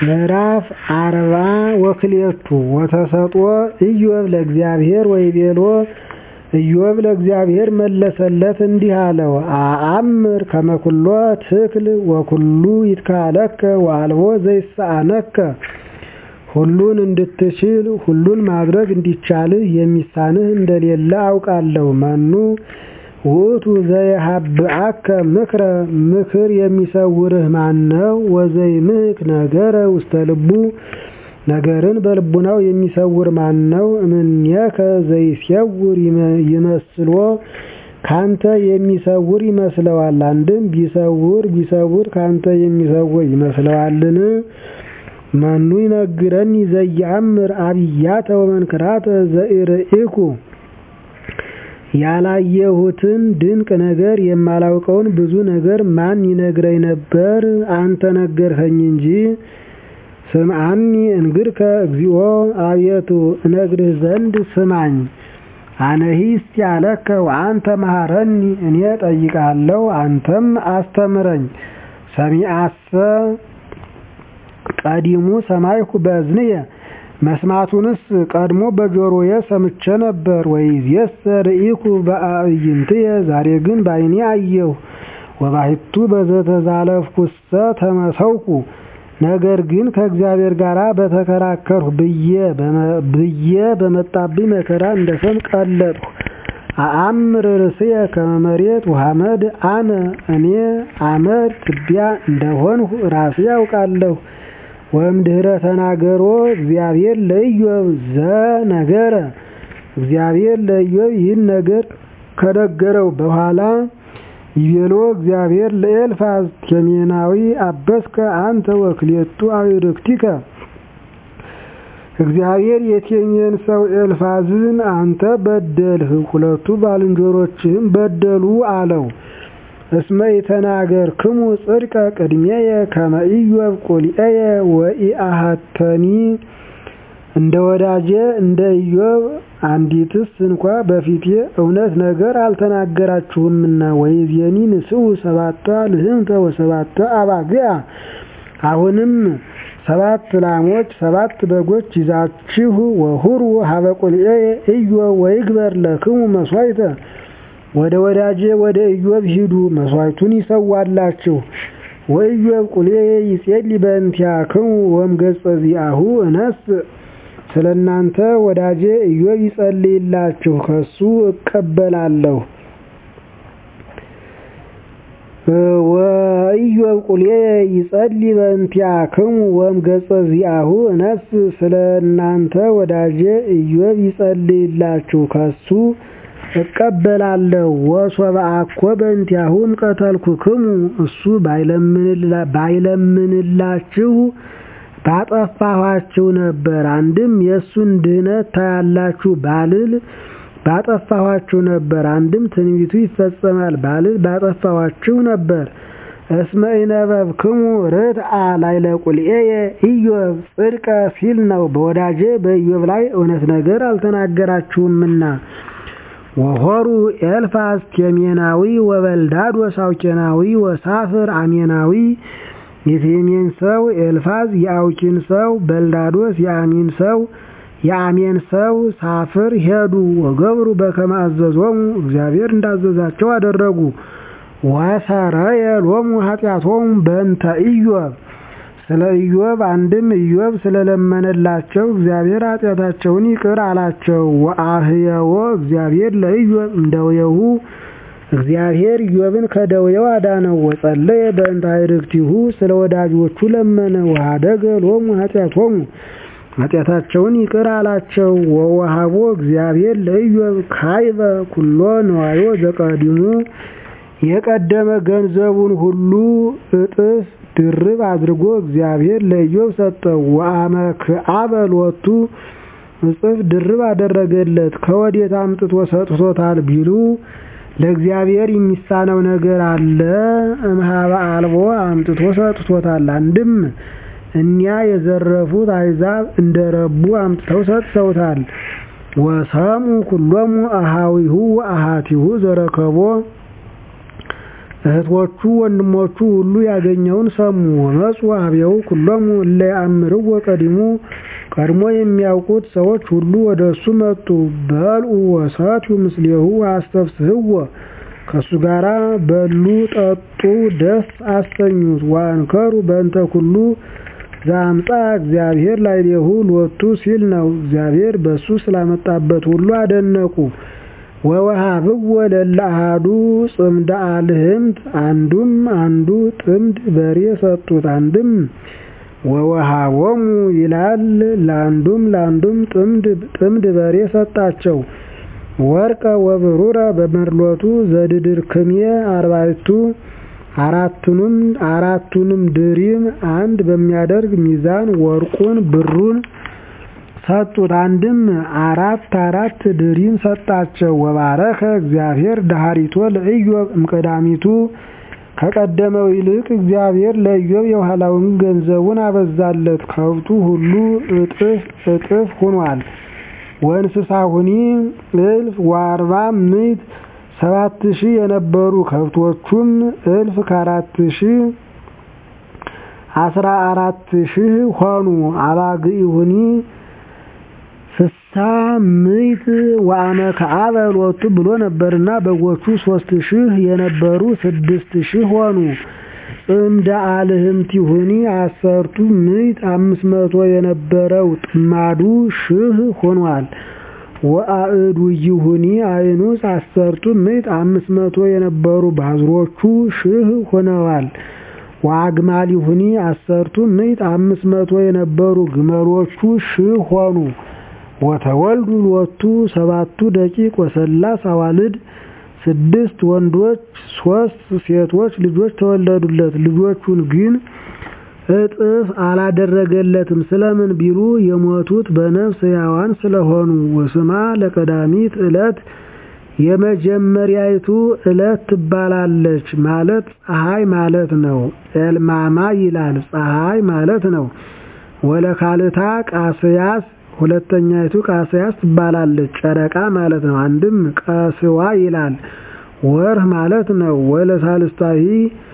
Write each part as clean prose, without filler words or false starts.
ምዕራፍ 40 ወክልኤቱ ወተሰጥኦ ኢዮብ ለእግዚአብሔር ወይቤሎ ኢዮብ ለእግዚአብሔር መለሰለት እንዲህ አለው አአምር ከመ ኩሎ ትክል ወኩሉ ይትካለከ ወአልቦ ዘይሳአነከ ሁሉን እንድትችል ሁሉን ማድረግ እንዲቻልህ የሚሳንህ እንደሌለ አውቃለሁ መኑ ውእቱ ዘይሃብአከ ምክር የሚሰውርህ ማነው ወዘይምክ ነገረ ውስተ ልቡ ነገርን በልቡናው የሚሰውር ማነው እምኔከ ዘይሰውር ይመስልዎ ካንተ የሚሰውር ይመስለዋል አንድም ቢሰውር ካንተ የሚሰውር ይመስለዋልን መኑ ይነግረኒ ዘየአምር አብያተ ወመንክራተ ዘኢርኢኩ ያላየሁትን ድንቅ ነገር የማላውቀውን ብዙ ነገር ማን ይነግረኝ ነበር አንተ ነገርከኝ እንጂ ስምዓኒ እንግርከ እግዚኦ አቤቱ እነግርህ ዘንድ ስማኝ አነሂ እስቲአለከ ወአንተ መሃረኒ እኔ ጠይቃለሁ አንተም አስተምረኝ ሰሚዐሰ ቀዲሙ ሰማይኩ በእዝንየ መስማቱንስ ቀድሞ በጆሮዬ ሰምቼ ነበር ወይዜሰ ርኢኩ በአዕይንትየ ዛሬ ግን በዓይኔ አየሁ ወባሕቱ በዘተዛለፍኩሰ ተመሰውኩ ነገር ግን ከእግዚአብሔር ጋር በተከራከርሁ ብዬ በመጣብኝ መከራ እንደ ሰም ቀለጥሁ አአምር ርእስየ ከመ መሬት ወሐመድ አነ እኔ አመድ ትቢያ እንደሆንሁ ራሴ ያውቃለሁ ወእምድኅረ ተናገሮ እግዚአብሔር ለኢዮብ ዘነገረ እግዚአብሔር ለኢዮብ ይህን ነገር ከነገረው በኋላ ይቤሎ እግዚአብሔር ለኤልፋዝ ቴሜናዊ አበስከ አንተ ወክልኤቱ አዕርክቲከ እግዚአብሔር የቴሜን ሰው ኤልፋዝን አንተ በደልህ ሁለቱ ባልንጀሮችህም በደሉ አለው እስመ ኢተናገርክሙ ጽድቀ ቅድሜየ ከመ ኢዮብ ቁልኤየ ወኢአሐተኒ እንደ ወዳጄ እንደ ኢዮብ አንዲትስ እንኳ በፊቴ እውነት ነገር አልተናገራችሁምና ወይዜኒ ንስኡ ሰባተ ልህምተ ወሰባተ አባግዓ አሁንም 7 ላሞች 7 በጎች ይዛችሁ ወሁሩ ሀበ ቁልኤየ ኢዮብ ወይግበር ለክሙ መስዋዕተ ወደ ወዳጄ ወደ ኢዮብ ሂዱ መስዋዕቱን ይሰዋላችሁ ወኢዮብ ቁልኤየ ይጼልይ በእንቲአክሙ ወእምገጸ ዚአሁ እነስ ስለናንተ ወዳጄ ኢዮብ ይጸልይላችሁ ከሱ እቀበላለሁ ወኢዮብ ቁልኤየ ይጸልይ በእንቲአክሙ ወእምገጸ ዚአሁ እነስ ስለናንተ ወዳጄ ኢዮብ ይጸልይላችሁ ከሱ እቀበላለሁ ወሶበ አኮ በእንቲአሁ እምቀተልኩክሙ እሱ ባይለምንላችሁ ባጠፋኋችሁ ነበር አንድም የሱን ድህነት ታያላችሁ ባልል ባጠፋኋችሁ ነበር አንድም ትንቢቱ ይፈጸማል ባልል ባጠፋኋችሁ ነበር እስመ ኢነበብክሙ ርትዐ ላዕለ ቁልኤየ ኢዮብ ጽድቀ ሲል ነው በወዳጄ በኢዮብ ላይ እውነት ነገር አልተናገራችሁምና ወሆሩ ኤልፋዝ ቴሜናዊ ወበልዳዶስ አውቄናዊ ወሳፍር አሜናዊ የቴሜን ሰው ኤልፋዝ የአውኪን ሰው በልዳዶስ የአሜን ሰው ሳፍር ሄዱ ወገብሩ በከመ አዘዞሙ እግዚአብሔር እንዳዘዛቸው አደረጉ ወሰረየ ሎሙ ኃጢአቶሙ በእንተ ኢዮብ ስለ ኢዮብ አንድም ኢዮብ ስለለመነላቸው እግዚአብሔር ኃጢአታቸውን ይቅር አላቸው ወአህየዎ እግዚአብሔር ለኢዮብ እንደወየሁ እግዚአብሔር ኢዮብን ከደዌው አዳነው ወጸለየ በእንተ አዕርክቲሁ ስለ ወዳጆቹ ለመነ ወሀደገ ሎሙ ኃጢአቶሙ ኃጢአታቸውን ይቅር አላቸው ወወሀቦ እግዚአብሔር ለኢዮብ ካይበ ኩሎ ንዋዮ ዘቀዲሙ የቀደመ ገንዘቡን ሁሉ እጥፍ ድርብ አድርጎ እግዚአብሔር ለኢዮብ ሰጠው ወአመክዓበ ሎቱ እጥፍ ድርብ አደረገለት ከወዴት አምጥቶ ሰጥቶታል ቢሉ ለእግዚአብሔር የሚሳነው ነገር አለ እምኀበ አልቦ አምጥቶ ሰጥቶታል አንድም እኒያ የዘረፉት አሕዛብ እንደረቡ አምጥተው ሰጥተውታል ወሰሙ ኩሎሙ አሃዊሁ ወአሃቲሁ ዘረከቦ እህቶቹ ወንድሞቹ ሁሉ ያገኘውን ሰሙ። ወመፁ አብየው ኩሎሙ እለ ያእምርዎ ቀድሞ የሚያውቁት ሰዎች ሁሉ ወደሱ መጡ። በልዑ ወሰትዩ ምስሌሁ አስተፍስሕዎ ከሱ ጋራ በሉ ጠጡ ደስ አሰኙት። ወአንከሩ በእንተ ኩሉ ዘአምጻ እግዚአብሔር ላዕሌሁ ሎቱ ሲል ነው። እግዚአብሔር በሱ ስላመጣበት ሁሉ አደነቁ። ወወሃብዎ ለእለ አሐዱ ጽምደ አልህምት አንዱ ጥምድ በሬ ሰጡት። አንድም ወወሃቦሙ ይላል ለአንዱም ጥምድ በሬ ሰጣቸው። ወርቀ ወብሩረ በመርሎቱ ዘድድርክምየ አርባዕቱ አራቱንም ድሪም አንድ በሚያደርግ ሚዛን ወርቁን ብሩን ሰጡት። አንድም አራት ድሪም ሰጣቸው። ወባረከ እግዚአብሔር ዳህሪቶ ለኢዮብ እምቀዳሚቱ ከቀደመው ይልቅ እግዚአብሔር ለኢዮብ የኋላውን ገንዘቡን አበዛለት። ከብቱ ሁሉ እጥፍ ሆኗል። ወእንስሳሁኒ 1040 7000 የነበሩ ከብቶቹም 1000 ከ4000 14000 ሆኑ። አባግዒሁኒ 60 ወአመ ከአበ ሎቱ ብሎ ነበርና በጎቹ 3000 የነበሩ 6000 ሆኑ። እንደ አልህምቲሁኒ 10 500 የነበረው ጥማዱ 1000 ሆኗል። ወአእዱይሁኒ አይኑስ 10 500 የነበሩ ባዝሮቹ 1000 ሆነዋል። ወአግማሊሁኒ 10 500 የነበሩ ግመሎቹ 1000 ሆኑ። ወተወልዱ ሎቱ 7 ደቂቅ ወሰላስ አዋልድ 6 ወንዶች 3 ሴቶች ልጆች ተወለዱለት። ልጆቹን ግን እጥፍ አላደረገለትም። ስለምን ቢሉ የሞቱት በነፍስ ሕያዋን ስለሆኑ። ወስማ ለቀዳሚት ዕለት የመጀመሪያይቱ ዕለት ትባላለች ማለት ፀሐይ ማለት ነው። ኤልማማ ይላል ፀሐይ ማለት ነው። ወለካልታ ቃስያስ ሁለተኛይቱ ቃስያስ ትባላለች ጨረቃ ማለት ነው። አንድም ቀስዋ ይላል ወርህ ማለት ነው። ወለሳልስታሂ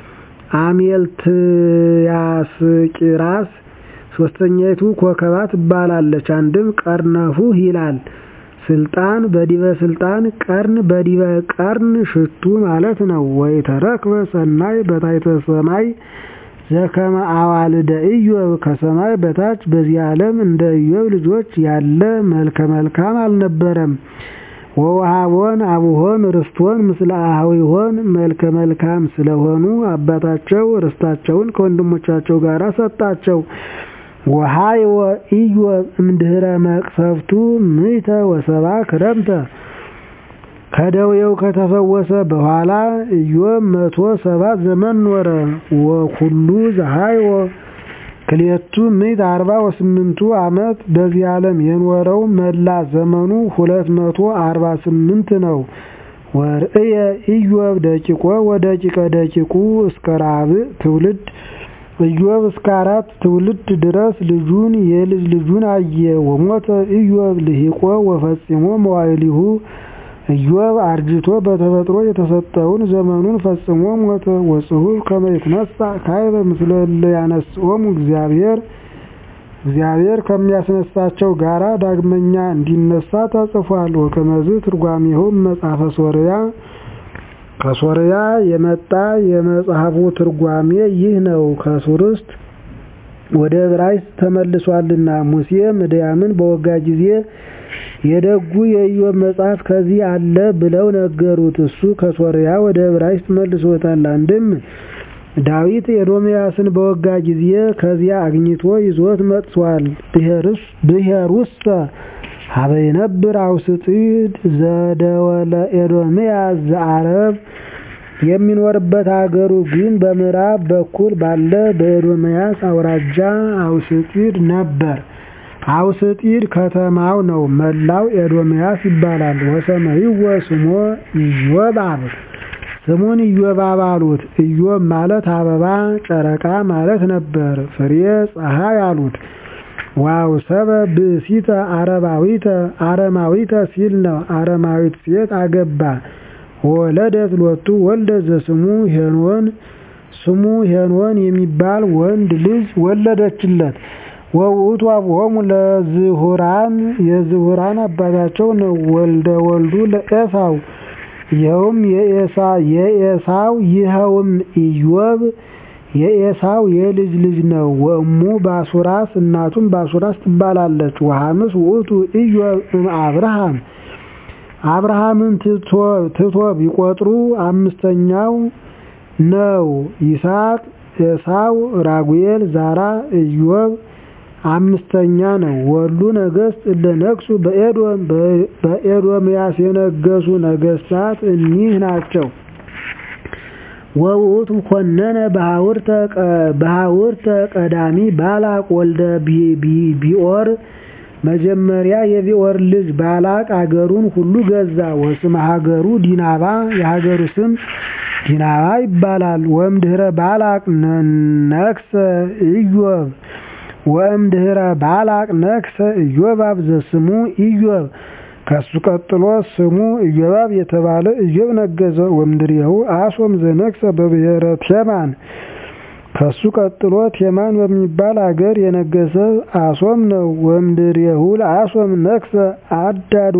አሜልትያስቂራስ ሶስተኛይቱ ኮከባ ትባላለች። አንድም ቀርነፉህ ይላል ስልጣን በዲበ ስልጣን ቀርን በዲበ ቀርን ሽቱ ማለት ነው። ወይተረክበ ሰናይ በታሕተ ሰማይ ዘከመ አዋልደ ኢዮብ ከሰማይ በታች በዚህ ዓለም እንደ ኢዮብ ልጆች ያለ መልከ መልካም አልነበረም። ወወሃቦን አቡሆን ርስቶን ምስለ አኀዊሆን መልከ መልካም ስለሆኑ አባታቸው ርስታቸውን ከወንድሞቻቸው ጋር ሰጣቸው። ወሃይወ ኢዮብ እምድኅረ መቅሰፍቱ 170 ክረምተ ከደዌው ከተፈወሰ በኋላ ኢዮብ 170 ዘመን ኖረ። ወኩሉ ዘሃይወ ክልኤቱ 148 ዓመት በዚህ ዓለም የኖረው መላ ዘመኑ 248 ነው። ወርእየ ኢዮብ ደቂቆ ወደቂቀ ደቂቁ እስከ 4 ትውልድ ኢዮብ እስከ 4 ትውልድ ድረስ ልጁን የልጅ ልጁን አየ። ወሞተ ኢዮብ ልሂቆ ወፈጽሞ መዋዕሊሁ ኢዮብ አርጅቶ በተፈጥሮ የተሰጠውን ዘመኑን ፈጽሞ ሞተ። ወጽሑፍ ከመ ይትነሣ ካዕበ ምስለ እለ ያነሥኦሙ እግዚአብሔር ከሚያስነሳቸው ጋራ ዳግመኛ እንዲነሳ ተጽፏል። ወከመዝ ትርጓሜሁ መጽሐፈ ሶርያ ከሶርያ የመጣ የመጽሐፉ ትርጓሜ ይህ ነው። ከሱርስት ወደ ዕብራይስጥ ተመልሷልና ሙሴ ምድያምን በወጋ ጊዜ የደጉ የኢዮብ መጽሐፍ ከዚህ አለ ብለው ነገሩት። እሱ ከሶርያ ወደ ዕብራይስጥ መልሶታል። አንድም ዳዊት ኤዶምያስን በወጋ ጊዜ ከዚያ አግኝቶ ይዞት መጥቷል። ብሔሩሰ ሀበ ይነብር አውስጢድ ዘደወለ ኤዶምያስ ዘአረብ የሚኖርበት ሀገሩ ግን በምዕራብ በኩል ባለ በኤዶምያስ አውራጃ አውስጢድ ነበር። አውስጢድ ከተማው ነው። መላው ኤዶምያስ ይባላል። ወሰመይወ ስሞ ኢዮባብ ስሙን ኢዮባብ አሉት። ኢዮብ ማለት አበባ ጨረቃ ማለት ነበር። ፍሬ ፀሐይ አሉት። ዋው ሰበ ብእሲተ አረማዊተ ሲል ነው። አረማዊት ሴት አገባ። ወለደት ሎቱ ወልደ ዘስሙ ሄኖን ስሙ ሄኖን የሚባል ወንድ ልጅ ወለደችለት። ወውእቱ አብሆሙ ለዝሁራን የዝሁራን አባታቸው ነው። ወልደ ወልዱ ለኤሳው ይኸውም የኤሳው ይኸውም ኢዮብ የኤሳው የልጅ ልጅ ነው። ወእሙ ባሱራስ እናቱም ባሱራስ ትባላለች። ወሐምስ ውእቱ ኢዮብ አብርሃም አብርሃምን ትቶ ቢቆጥሩ አምስተኛው ነው። ይስሐቅ ኤሳው ራጉኤል ዛራ ኢዮብ አምስተኛ ነው። ወሉ ነገሥት እለ ነግሡ በኤዶምያስ የነገሱ ነገሥታት እኒህ ናቸው። ወውእቱ ኮነነ በሐውርተ ቀዳሚ ባላቅ ወልደ ቢኦር መጀመሪያ የቢኦር ልጅ ባላቅ አገሩን ሁሉ ገዛ። ወስመ ሀገሩ ዲናባ የሀገሩ ስም ዲናባ ይባላል። ወእምድኅረ ባላቅ ነግሠ ኢዮብ ወእምድኅረ ባላቅ ነግሠ ኢዮባብ ዘስሙ ኢዮብ ከሱ ቀጥሎ ስሙ ኢዮባብ የተባለ ኢዮብ ነገሰ። ወእምድኅሬሁ አሶም ዘነግሠ በብሔረ ቴማን ከሱ ቀጥሎ ቴማን በሚባል አገር የነገሰ አሶም ነው። ወእምድኅሬሁ ለአሶም ነግሠ አዳድ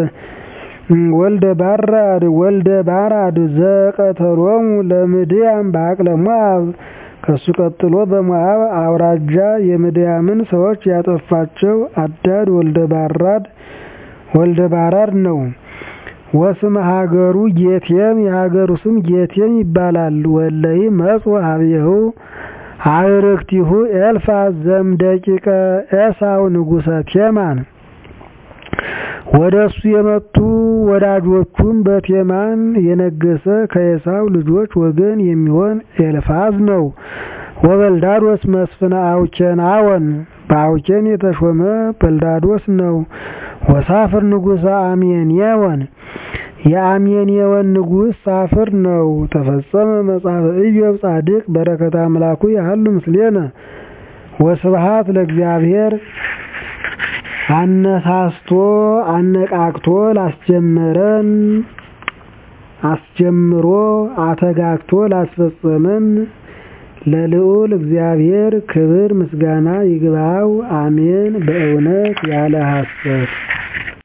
ወልደ ባራድ ዘቀተሎሙ ለምድያም በአቅለ ሞዓብ ከሱ ቀጥሎ በሞዓብ አውራጃ የምድያምን ሰዎች ያጠፋቸው አዳድ ወልደ ባራድ ነው። ወስመ ሀገሩ ጌቴም የሀገሩ ስም ጌቴም ይባላል። ወለይ መጽ ሀቤሁ አርክቲሁ ኤልፋዝ ዘምደቂቀ ኤሳው ንጉሠ ቴማን ወደሱ የመጡ ወዳጆቹም በቴማን የነገሰ ከኤሳው ልጆች ወገን የሚሆን ኤልፋዝ ነው። ወበልዳዶስ መስፍነ አውኬናወን በአውኬን የተሾመ በልዳዶስ ነው። ወሳፍር ንጉሠ አሜንየወን የአሜንየወን ንጉሥ ሳፍር ነው። ተፈጸመ መጽሐፈ ኢዮብ ጻድቅ በረከተ አምላኩ ያህሉ ምስሌነ። ወስብሐት ለእግዚአብሔር አነሳስቶ አነቃቅቶ ላስጀመረን አስጀምሮ አተጋግቶ ላስፈጸመን ለልዑል እግዚአብሔር ክብር ምስጋና ይግባው። አሜን። በእውነት ያለ ሐሰት